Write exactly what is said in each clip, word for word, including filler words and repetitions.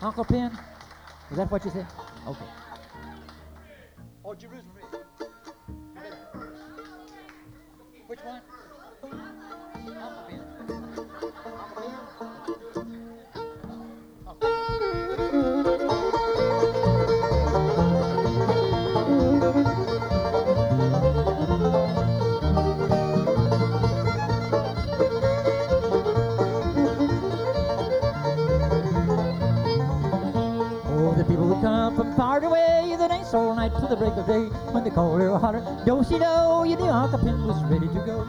Uncle Pen? Is that what you said? Okay. Oh, Jerusalem. Which one? Uncle Pen. Oh, the people would come from far away, the dance all night till the break of day. When they called her holler, do-si-do, you knew Uncle Pen was ready to go.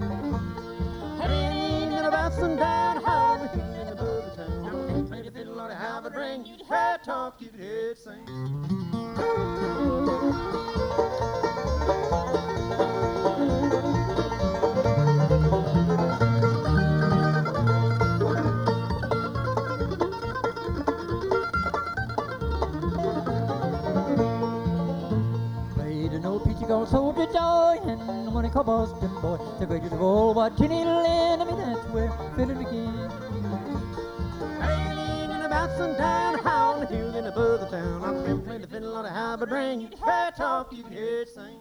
Hanging about sundown, how we in the boogie town. Played a fiddle on a halberd ring, you'd hear talk, you'd hear sing. Called Soldier Joy, and when he called Boston Boy, the greatest of all, what can he lend me? That's where fiddle again. Hanging in about sundown, how on the hill in the boogie town. Uncle Pen played the fiddle on a halberd ring, you'd hear talk, you'd hear sing.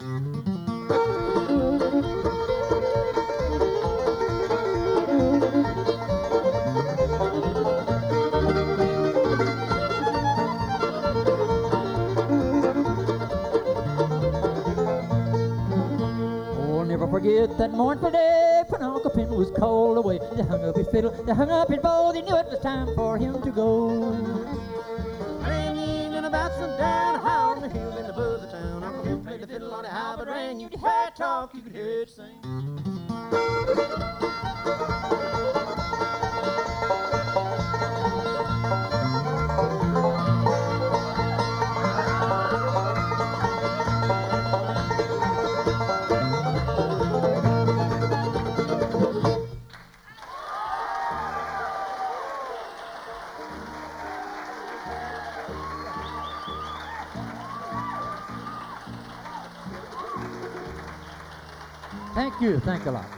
Never forget that mournful day when Uncle Pen was called away. They hung up his fiddle, they hung up his bow, they knew it was time for him to go. Hanging in about sundown, how on the hill in the boogie town. Uncle Pen played the fiddle on a halberd ring, you'd hear talk, you could hear it sing. Thank you. Thank you a lot.